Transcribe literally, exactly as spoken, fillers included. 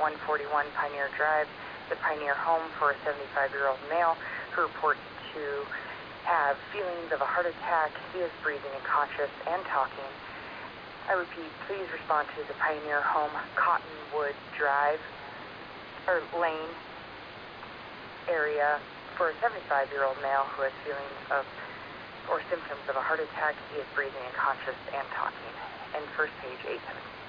one forty-one Pioneer Drive, the Pioneer home for a seventy-five-year-old male who reports to have feelings of a heart attack. He is breathing and conscious and talking. I repeat, please respond to the Pioneer home, Cottonwood Drive, or Lane area for a seventy-five-year-old male who has feelings of or symptoms of a heart attack. He is breathing and conscious and talking. And first page eight seventy.